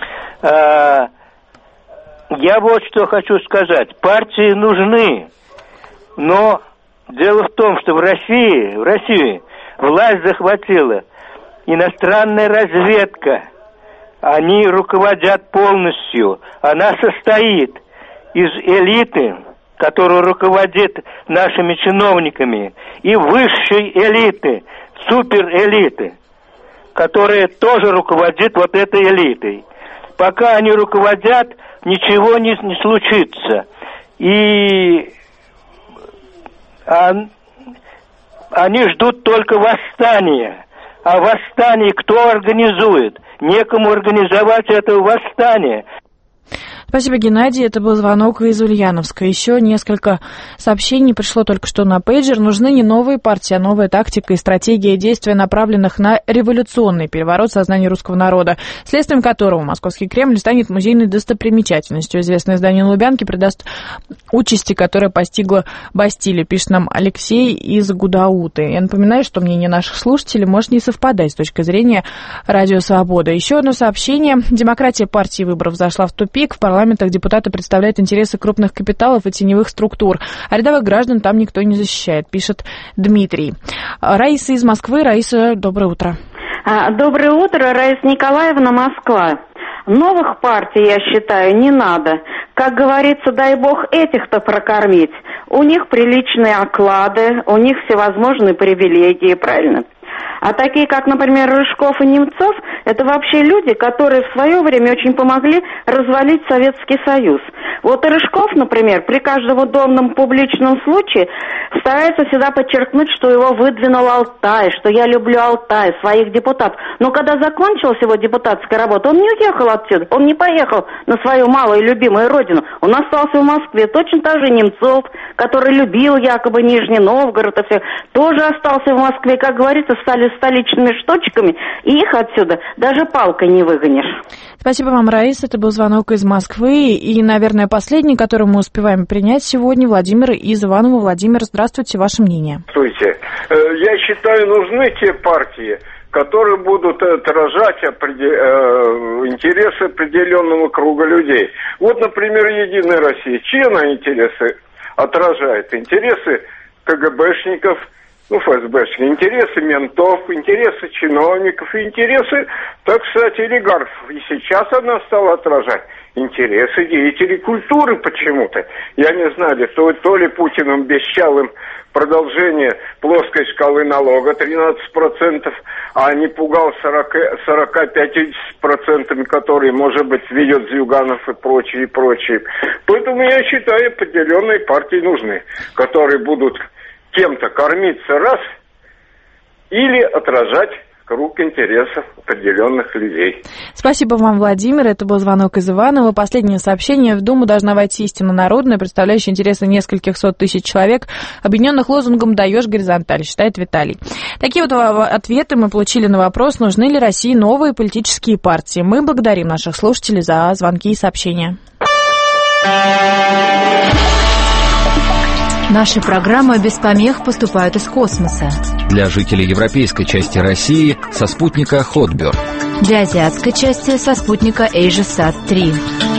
Я вот что хочу сказать. Партии нужны, но дело в том, что в России, в России власть захватила иностранная разведка. Они руководят полностью. Она состоит из элиты, которая руководит нашими чиновниками, и высшей элиты, суперэлиты, которая тоже руководит вот этой элитой. Пока они руководят, ничего не, не случится. И а, они ждут только восстания. А восстание кто организует? Некому организовать это восстание. Спасибо, Геннадий. Это был звонок из Ульяновска. Еще несколько сообщений пришло только что на пейджер. Нужны не новые партии, а новая тактика и стратегия действия, направленных на революционный переворот сознания русского народа, следствием которого Московский Кремль станет музейной достопримечательностью. Известное издание на Лубянке придаст участи, которая постигла Бастилию, пишет нам Алексей из Гудауты. Я напоминаю, что мнение наших слушателей может не совпадать с точки зрения Радио Свобода. Еще одно сообщение. Демократия партии выборов зашла в тупик. В парламентах депутаты представляют интересы крупных капиталов и теневых структур, а рядовых граждан там никто не защищает, пишет Дмитрий. Раиса из Москвы. Раиса, доброе утро. Доброе утро, Раиса Николаевна, Москва. Новых партий, я считаю, не надо. Как говорится, дай бог этих-то прокормить. У них приличные оклады, у них всевозможные привилегии, правильно? А такие, как, например, Рыжков и Немцов, это вообще люди, которые в свое время очень помогли развалить Советский Союз. Вот Рыжков, например, при каждом удобном публичном случае старается всегда подчеркнуть, что его выдвинул Алтай, что я люблю Алтай, своих депутатов. Но когда закончилась его депутатская работа, он не уехал отсюда, он не поехал на свою малую любимую родину. Он остался в Москве. Точно так же Немцов, который любил якобы Нижний Новгород, и все, тоже остался в Москве. Как говорится, стали столичными штучками, и их отсюда даже палкой не выгонишь. Спасибо вам, Раиса. Это был звонок из Москвы. И, наверное, последний, который мы успеваем принять сегодня, Владимир из Иванова. Владимир, здравствуйте, ваше мнение. Здравствуйте. Я считаю, нужны те партии, которые будут отражать интересы определенного круга людей. Вот, например, Единая Россия. Чьи она интересы отражает? Интересы КГБшников, ну, ФСБшки, интересы ментов, интересы чиновников, интересы, так сказать, олигархов. И сейчас она стала отражать интересы деятелей культуры почему-то. Я не знаю, то, то ли Путин обещал им продолжение плоской шкалы налога тринадцать процентов, а не пугал сорок-пять процентов, которые, может быть, ведет Зюганов и прочее, и прочее. Поэтому я считаю, определенные партии нужны, которые будут кем-то кормиться раз, или отражать круг интересов определенных людей. Спасибо вам, Владимир. Это был звонок из Иваново. Последнее сообщение. В Думу должна войти истинно народная, представляющая интересы нескольких сот тысяч человек, объединенных лозунгом «Даешь горизонталь», считает Виталий. Такие вот ответы мы получили на вопрос, нужны ли России новые политические партии. Мы благодарим наших слушателей за звонки и сообщения. Наши программы без помех поступают из космоса. Для жителей европейской части России со спутника Hotbird. Для азиатской части со спутника AsiaSat три.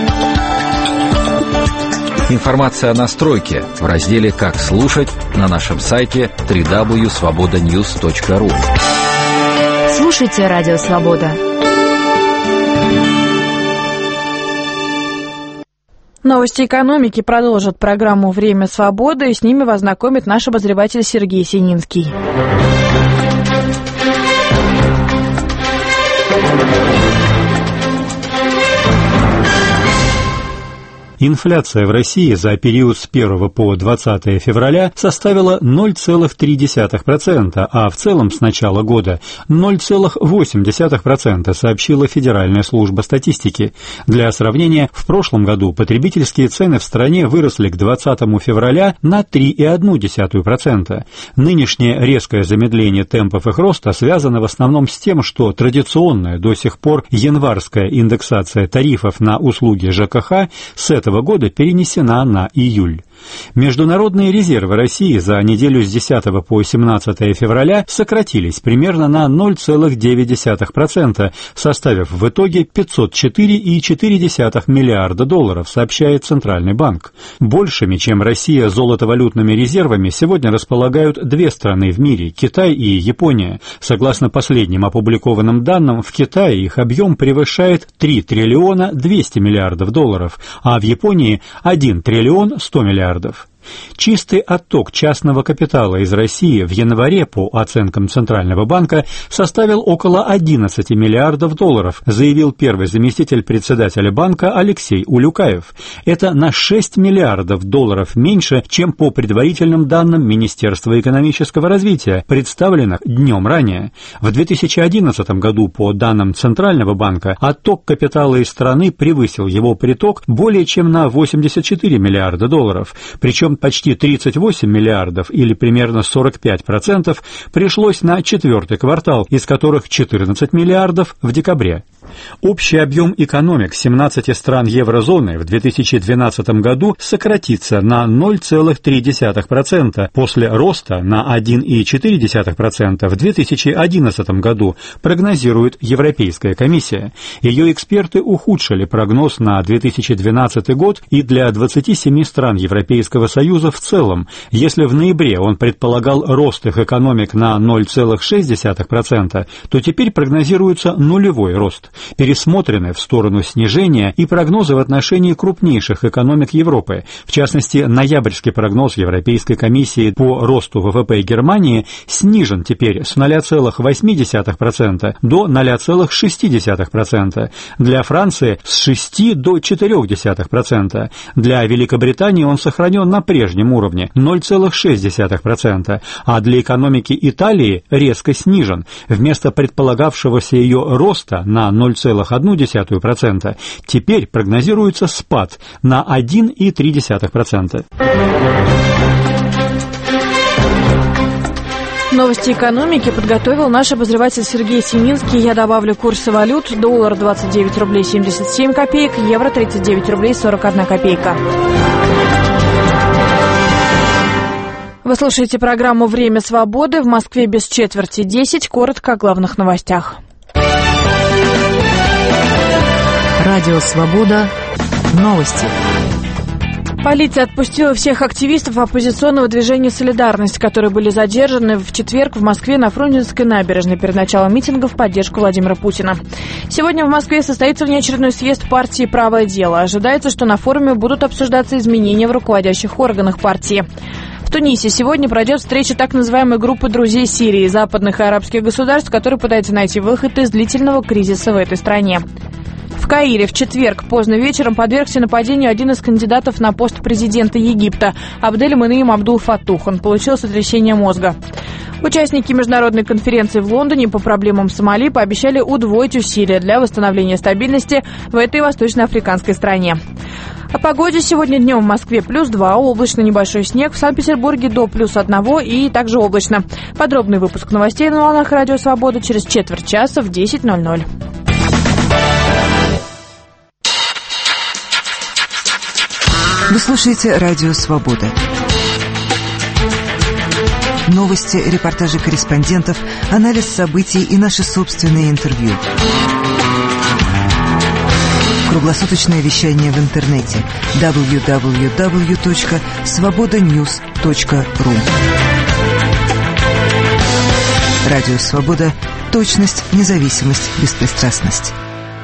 Информация о настройке в разделе «Как слушать» на нашем сайте дабл ю дабл ю дабл ю точка свобода ньюс точка ру. Слушайте Радио Свобода. Новости экономики продолжат программу «Время свободы», и с ними вас знакомит наш обозреватель Сергей Сининский. Инфляция в России за период с первого по двадцатое февраля составила ноль целых три десятых процента, а в целом с начала года ноль целых восемь десятых процента, сообщила Федеральная служба статистики. Для сравнения, в прошлом году потребительские цены в стране выросли к двадцатому февраля на три целых одну десятую процента. Нынешнее резкое замедление темпов их роста связано в основном с тем, что традиционная до сих пор январская индексация тарифов на услуги ЖКХ с этого года перенесена на июль. Международные резервы России за неделю с десятого по семнадцатое февраля сократились примерно на ноль целых девять десятых процента, составив в итоге пятьсот четыре целых четыре десятых миллиарда долларов, сообщает Центральный банк. Большими, чем Россия, золотовалютными резервами сегодня располагают две страны в мире – Китай и Япония. Согласно последним опубликованным данным, в Китае их объем превышает три триллиона двести миллиардов долларов, а в Японии один триллион сто миллиардов. Чистый отток частного капитала из России в январе, по оценкам Центрального банка, составил около одиннадцати миллиардов долларов, заявил первый заместитель председателя банка Алексей Улюкаев. Это на шесть миллиардов долларов меньше, чем по предварительным данным Министерства экономического развития, представленных днем ранее. В две тысячи одиннадцатом году, по данным Центрального банка, отток капитала из страны превысил его приток более чем на восемьдесят четыре миллиарда долларов, причем почти тридцать восемь миллиардов, или примерно сорок пять процентов, пришлось на четвертый квартал, из которых четырнадцать миллиардов в декабре. Общий объем экономик семнадцати стран еврозоны в две тысячи двенадцатом году сократится на ноль целых три десятых процента после роста на один целых четыре десятых процента в две тысячи одиннадцатом году, прогнозирует Европейская комиссия. Ее эксперты ухудшили прогноз на две тысячи двенадцатый год и для двадцати семи стран Европейского Союза в целом. Если в ноябре он предполагал рост их экономик на ноль целых шесть десятых процента, то теперь прогнозируется нулевой рост. Пересмотрены в сторону снижения и прогнозы в отношении крупнейших экономик Европы. В частности, ноябрьский прогноз Европейской комиссии по росту ВВП Германии снижен теперь с ноль целых восемь десятых процента до ноль целых шесть десятых процента. Для Франции с шести до четырёх десятых процента. Для Великобритании он сохранен на прежнем уровне ноль целых шесть десятых процента, а для экономики Италии резко снижен. Вместо предполагавшегося ее роста на ноль целых одну десятую процента теперь прогнозируется спад на один целых три десятых процента. Новости экономики подготовил наш обозреватель Сергей Сининский. Я добавлю курсы валют. Доллар двадцать девять рублей семьдесят семь копеек, евро тридцать девять рублей сорок одна копейка. Вы слушаете программу «Время свободы». В Москве без четверти десять. Коротко о главных новостях. Радио «Свобода». Новости. Полиция отпустила всех активистов оппозиционного движения «Солидарность», которые были задержаны в четверг в Москве на Фрунзенской набережной перед началом митинга в поддержку Владимира Путина. Сегодня в Москве состоится внеочередной съезд партии «Правое дело». Ожидается, что на форуме будут обсуждаться изменения в руководящих органах партии. В Тунисе сегодня пройдет встреча так называемой группы друзей Сирии, западных и арабских государств, которые пытаются найти выход из длительного кризиса в этой стране. В Каире в четверг поздно вечером подвергся нападению один из кандидатов на пост президента Египта Абдель Манаим Абдул Фатух. Он получил сотрясение мозга. Участники международной конференции в Лондоне по проблемам Сомали пообещали удвоить усилия для восстановления стабильности в этой восточноафриканской стране. О погоде. Сегодня днем в Москве плюс два, облачно, небольшой снег. В Санкт-Петербурге до плюс одного и также облачно. Подробный выпуск новостей на волнах Радио Свобода через четверть часа в десять ноль ноль. Вы слушаете Радио Свобода. Новости, репортажи корреспондентов, анализ событий и наши собственные интервью. Круглосуточное вещание в интернете дабл ю дабл ю дабл ю точка свобода ньюс точка ру. Радио Свобода. Точность, независимость, беспристрастность.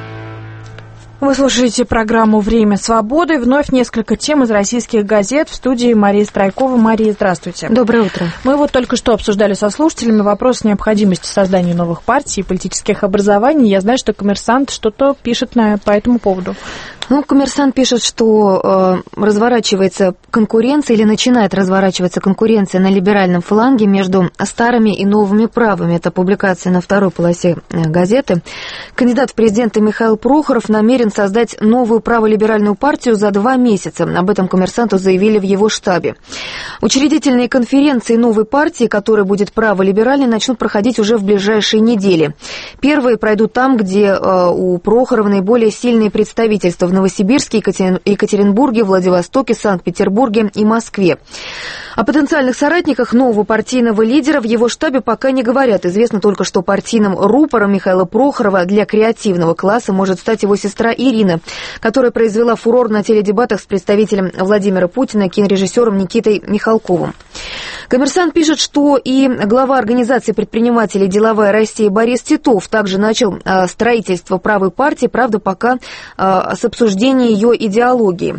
Вы слушаете программу «Время свободы». Вновь несколько тем из российских газет. В студии Мария Страйкова. Мария, здравствуйте. Доброе утро. Мы вот только что обсуждали со слушателями вопрос необходимости создания новых партий и политических образований. Я знаю, что «Коммерсант» что-то пишет на, по этому поводу. Ну, «Коммерсант» пишет, что э, разворачивается конкуренция или начинает разворачиваться конкуренция на либеральном фланге между старыми и новыми правыми. Это публикация на второй полосе газеты. Кандидат в президенты Михаил Прохоров намерен создать новую праволиберальную партию за два месяца. Об этом «Коммерсанту» заявили в его штабе. Учредительные конференции новой партии, которая будет праволиберальной, начнут проходить уже в ближайшие недели. Первые пройдут там, где э, у Прохорова наиболее сильные представительства в Новосибирске, Екатеринбурге, Владивостоке, Санкт-Петербурге и Москве. О потенциальных соратниках нового партийного лидера в его штабе пока не говорят. Известно только, что партийным рупором Михаила Прохорова для креативного класса может стать его сестра Ирина, которая произвела фурор на теледебатах с представителем Владимира Путина, кинорежиссером Никитой Михалковым. «Коммерсант» пишет, что и глава организации предпринимателей «Деловая Россия» Борис Титов также начал строительство правой партии, правда, пока с обсуждением ее идеологии.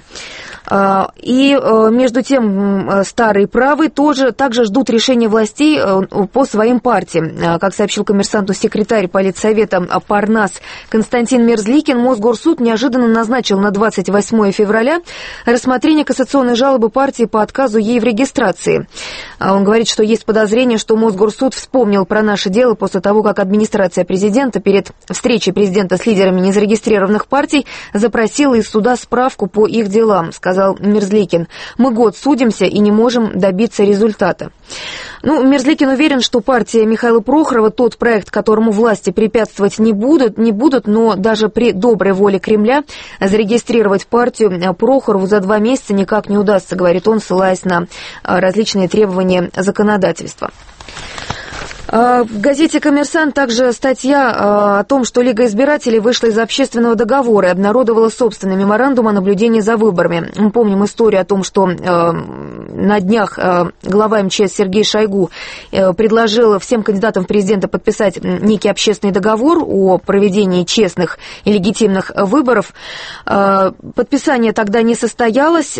И между тем старые правые тоже также ждут решения властей по своим партиям. Как сообщил «Коммерсанту» секретарь Политсовета Парнас Константин Мерзликин, Мосгорсуд неожиданно назначил на двадцать восьмое февраля рассмотрение кассационной жалобы партии по отказу ей в регистрации. Он говорит, что есть подозрение, что Мосгорсуд вспомнил про наше дело после того, как администрация президента перед встречей президента с лидерами незарегистрированных партий запросила из суда справку по их делам, сказал Мерзликин. «Мы год судимся и не можем добиться результата». Ну, Мерзликин уверен, что партия Михаила Прохорова тот проект, которому власти препятствовать не будут, не будут, но даже при доброй воле Кремля зарегистрировать партию Прохорову за два месяца никак не удастся, говорит он, ссылаясь на различные требования законодательства. В газете «Коммерсант» также статья о том, что Лига избирателей вышла из общественного договора и обнародовала собственный меморандум о наблюдении за выборами. Мы помним историю о том, что на днях глава эм че эс Сергей Шойгу предложил всем кандидатам в президенты подписать некий общественный договор о проведении честных и легитимных выборов. Подписание тогда не состоялось.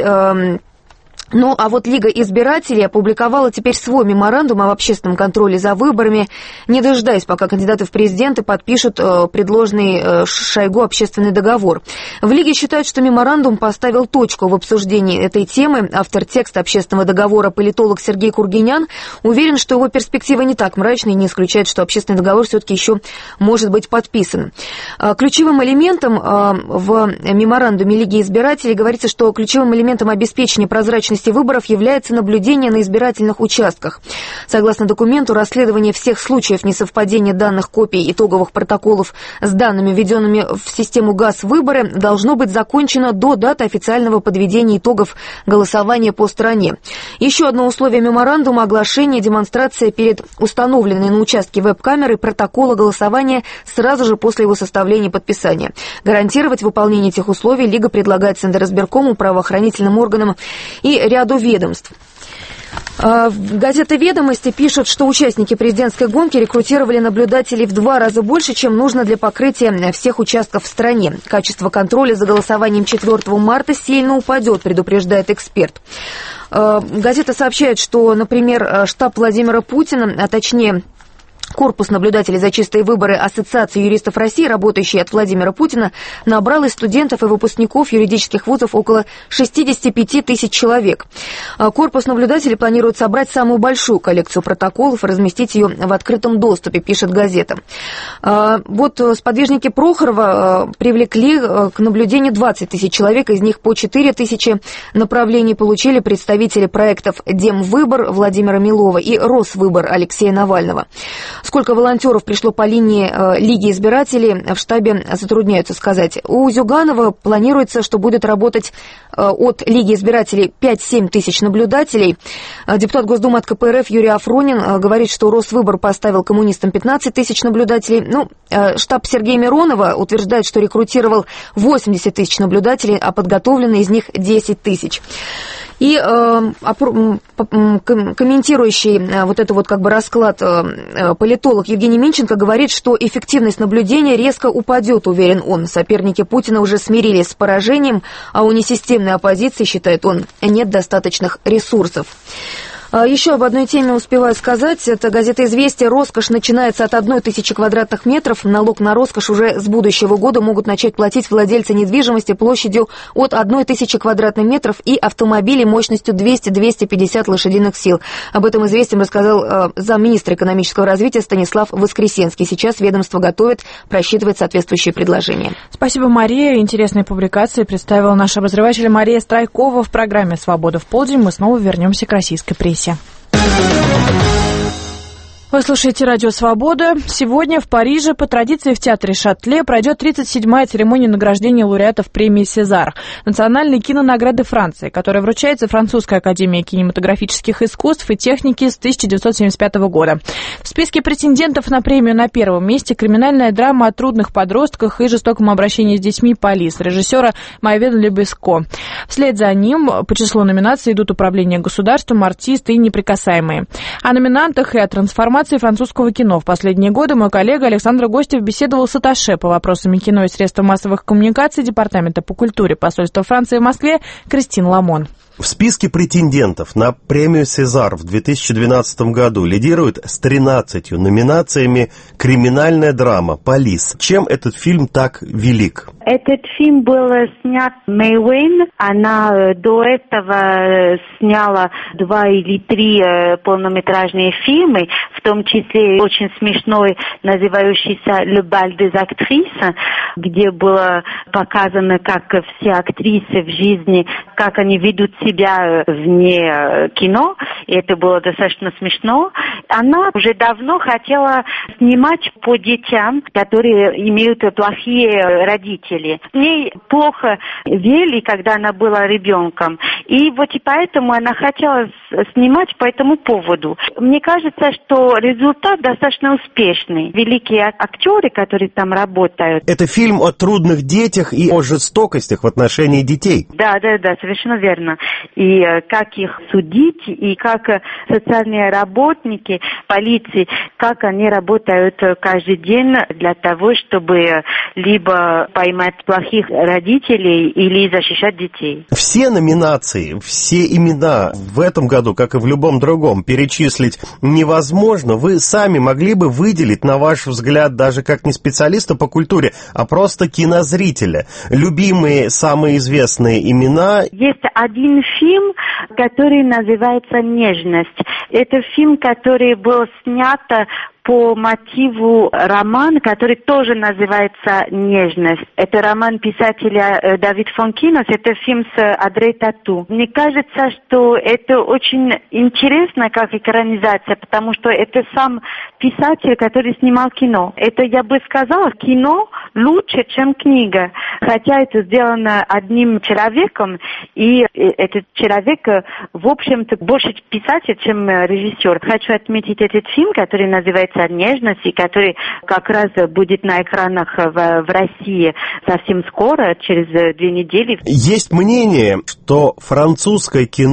Ну, а вот Лига избирателей опубликовала теперь свой меморандум об общественном контроле за выборами, не дожидаясь, пока кандидаты в президенты подпишут э, предложенный э, Шойгу общественный договор. В Лиге считают, что меморандум поставил точку в обсуждении этой темы. Автор текста общественного договора, политолог Сергей Кургинян, уверен, что его перспектива не так мрачна и не исключает, что общественный договор все-таки еще может быть подписан. Э, ключевым элементом э, в меморандуме Лиги избирателей говорится, что ключевым элементом обеспечения прозрачности выборов является наблюдение на избирательных участках. Согласно документу, расследование всех случаев несовпадения данных копий итоговых протоколов с данными, введенными в систему ГАЗ-выборы, должно быть закончено до даты официального подведения итогов голосования по стране. Еще одно условие меморандума – оглашение, демонстрация перед установленной на участке веб-камеры протокола голосования сразу же после его составления и подписания. Гарантировать выполнение этих условий Лига предлагает Центризбиркому, правоохранительным органам и ряду ведомств. Газета «Ведомости» пишут, что участники президентской гонки рекрутировали наблюдателей в два раза больше, чем нужно для покрытия всех участков в стране. Качество контроля за голосованием четвёртого марта сильно упадет, предупреждает эксперт. Газета сообщает, что, например, штаб Владимира Путина, а точнее Корпус наблюдателей за чистые выборы Ассоциации юристов России, работающий от Владимира Путина, набрал из студентов и выпускников юридических вузов около шестьдесят пять тысяч человек. Корпус наблюдателей планирует собрать самую большую коллекцию протоколов и разместить ее в открытом доступе, пишет газета. Вот сподвижники Прохорова привлекли к наблюдению двадцать тысяч человек, из них по четыре тысячи направлений получили представители проектов «Демвыбор» Владимира Милова и «Росвыбор» Алексея Навального. Сколько волонтеров пришло по линии Лиги избирателей, в штабе затрудняются сказать. У Зюганова планируется, что будет работать от Лиги избирателей пять-семь тысяч наблюдателей. Депутат Госдумы от ка пэ эр эф Юрий Афронин говорит, что Росвыбор поставил коммунистам пятнадцать тысяч наблюдателей. Ну, штаб Сергея Миронова утверждает, что рекрутировал восемьдесят тысяч наблюдателей, а подготовлены из них десять тысяч. И э, комментирующий э, вот это вот как бы расклад э, политолог Евгений Минченко говорит, что эффективность наблюдения резко упадет, уверен он. Соперники Путина уже смирились с поражением, а у несистемной оппозиции, считает он, нет достаточных ресурсов. Еще об одной теме успеваю сказать. Это газета «Известия». Роскошь начинается от одной тысячи квадратных метров. Налог на роскошь уже с будущего года могут начать платить владельцы недвижимости площадью от одной тысячи квадратных метров и автомобилей мощностью двести - двести пятьдесят лошадиных сил. Об этом «Известиям» рассказал э, замминистра экономического развития Станислав Воскресенский. Сейчас ведомство готовит, просчитывает соответствующие предложения. Спасибо, Мария. Интересные публикации представила наш обозреватель Мария Страйкова в программе «Свобода в полдень». Мы снова вернемся к российской прессе. Вы слушаете радио «Свобода». Сегодня в Париже по традиции в театре Шатле пройдет тридцать седьмая церемония награждения лауреатов премии «Сезар» национальной кинонаграды Франции, которая вручается Французской академией кинематографических искусств и техники с тысяча девятьсот семьдесят пятого года. В списке претендентов на премию на первом месте криминальная драма о трудных подростках и жестоком обращении с детьми «Полис» режиссера Майвен Лебеско. Вслед за ним по числу номинаций идут «Управление государством», «Артист» и «Неприкасаемые». О номинантах и о трансформации французского кино в последние годы мой коллега Александр Гостев беседовал с атташе по вопросам кино и средств массовых коммуникаций Департамента по культуре посольства Франции в Москве Кристин Ламон. В списке претендентов на премию «Сезар» в две тысячи двенадцатом году лидирует с тринадцатью номинациями криминальная драма «Полис». Чем этот фильм так велик? Этот фильм был снят Мэй Уэйн. Она до этого сняла два или три полнометражные фильмы, в том числе очень смешной, называющийся «Le bal des actrices», где было показано, как все актрисы в жизни, как они ведут себя вне кино, и это было достаточно смешно. Она уже давно хотела снимать по детям, которые имеют плохие родители. С ней плохо вели, когда она была ребенком, и вот и поэтому она хотела снимать по этому поводу. Мне кажется, что результат достаточно успешный. Великие актеры, которые там работают. Это фильм о трудных детях и о жестокостях в отношении детей. Да, да, да, совершенно верно. И как их судить, и как социальные работники полиции, как они работают каждый день для того, чтобы либо поймать плохих родителей или защищать детей. Все номинации, все имена в этом году, как и в любом другом, перечислить невозможно. Вы сами могли бы выделить, на ваш взгляд, даже как не специалиста по культуре, а просто кинозрителя, любимые, самые известные имена? Есть один фильм, который называется «Нежность». Это фильм, который был снят по мотиву романа, который тоже называется «Нежность». Это роман писателя Давид Фонкинос, это фильм с Адре Тату. Мне кажется, что это очень интересно как экранизация, потому что это сам писатель, который снимал кино. Это, я бы сказала, кино лучше, чем книга. Хотя это сделано одним человеком, и этот человек, в общем-то, больше писатель, чем режиссер. Хочу отметить этот фильм, который называется «Нежность», который как раз будет на экранах в, в России совсем скоро, через две недели. Есть мнение, что французское кино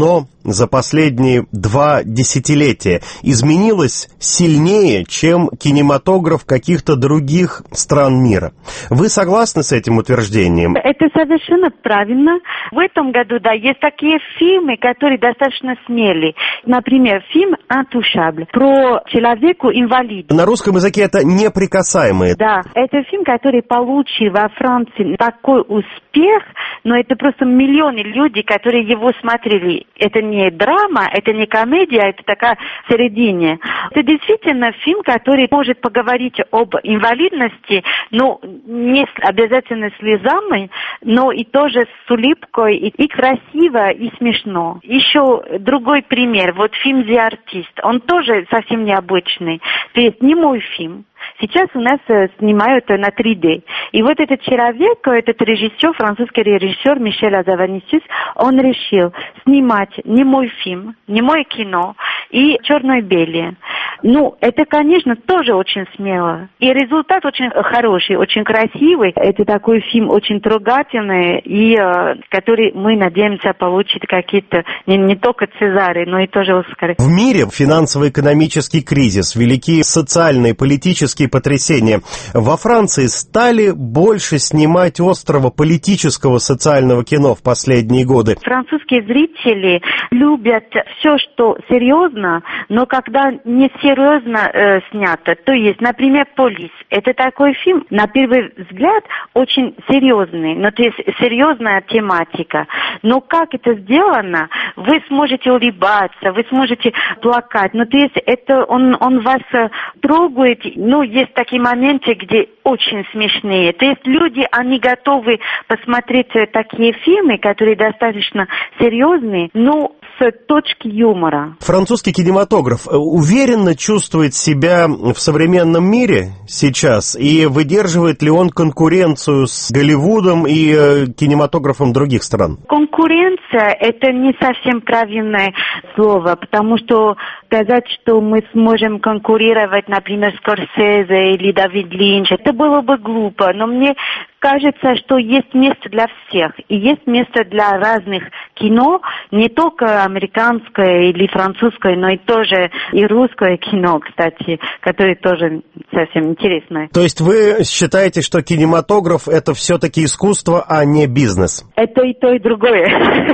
за последние два десятилетия изменилась сильнее, чем кинематограф каких-то других стран мира. Вы согласны с этим утверждением? Это совершенно правильно. В этом году, да, есть такие фильмы, которые достаточно смелые. Например, фильм «Intouchable» про человека-инвалида. На русском языке это «Неприкасаемые». Да, это фильм, который получил во Франции такой успех, но это просто миллионы людей, которые его смотрели. Это не драма, это не комедия, это такая середине. Это действительно фильм, который может поговорить об инвалидности, но не обязательно слезами, но и тоже с улыбкой, и, и красиво, и смешно. Еще другой пример, вот фильм «The Artist», он тоже совсем необычный. То есть не мой фильм. Сейчас у нас э, снимают на три дэ. И вот этот человек, этот режиссер, французский режиссер Мишель Азаванисюс, он решил снимать не мой фильм, не мое кино и черно-белое. Ну, это, конечно, тоже очень смело. И результат очень хороший, очень красивый. Это такой фильм очень трогательный, и э, который, мы надеемся, получит какие-то не, не только Цезары, но и тоже Оскары. В мире финансово-экономический кризис, великие социальные, политические потрясения. Во Франции стали больше снимать острого политического социального кино в последние годы. Французские зрители любят все, что серьезно, но когда не серьезно э, снято. То есть, например, «Полис». Это такой фильм, на первый взгляд, очень серьезный, но то есть серьезная тематика. Но как это сделано, вы сможете улыбаться, вы сможете плакать. Ну, то есть это он, он вас трогает. Ну, есть такие моменты, где очень смешные. То есть люди, они готовы посмотреть такие фильмы, которые достаточно серьезные, но с точки юмора. Французский кинематограф уверенно чувствует себя в современном мире сейчас, и выдерживает ли он конкуренцию с Голливудом и э, кинематографом других стран? Конкуренция – это не совсем правильное слово, потому что сказать, что мы сможем конкурировать, например, с Скорсезе или Давид Линч, это было бы глупо, но мне кажется, что есть место для всех, и есть место для разных кино, не только американское или французское, но и тоже и русское кино, кстати, которое тоже совсем интересное. То есть вы считаете, что кинематограф – это все-таки искусство, а не бизнес? Это и то, и другое.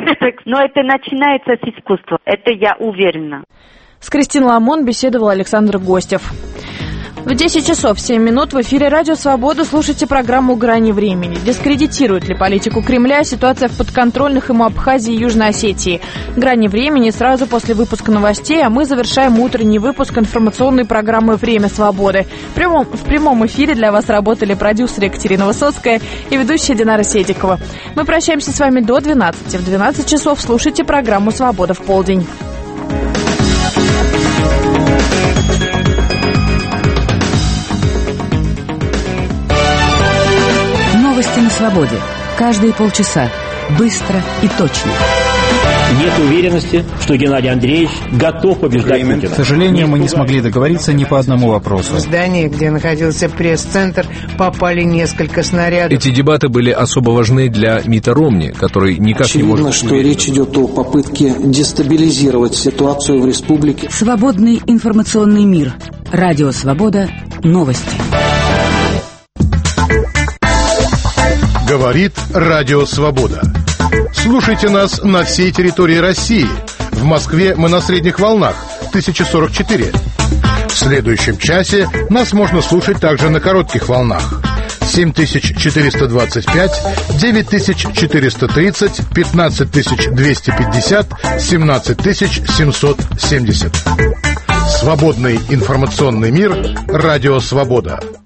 Но это начинается с искусства, это я уверена. С Кристиной Ламон беседовал Александр Гостев. В десять часов семь минут в эфире «Радио Свобода» слушайте программу «Грани времени». Дискредитирует ли политику Кремля ситуация в подконтрольных ему Абхазии и Южной Осетии? «Грани времени» сразу после выпуска новостей, а мы завершаем утренний выпуск информационной программы «Время свободы». В прямом, в прямом эфире для вас работали продюсер Екатерина Высоцкая и ведущая Динара Седикова. Мы прощаемся с вами до двенадцати. В двенадцать часов слушайте программу «Свобода в полдень». Новости на свободе. Каждые полчаса. Быстро и точно. Нет уверенности, что Геннадий Андреевич готов побеждать Путина. К сожалению, мы не смогли договориться ни по одному вопросу. В здание, где находился пресс-центр, попали несколько снарядов. Эти дебаты были особо важны для Митта Ромни, который никак Очевидно, не может... что речь идет о попытке дестабилизировать ситуацию в республике. Свободный информационный мир. Радио Свобода. Новости. Говорит Радио Свобода. Слушайте нас на всей территории России. В Москве мы на средних волнах тысяча сорок четыре. В следующем часе нас можно слушать также на коротких волнах. семь тысяч четыреста двадцать пять, девять тысяч четыреста тридцать, пятнадцать тысяч двести пятьдесят, семнадцать тысяч семьсот семьдесят. Свободный информационный мир. Радио Свобода.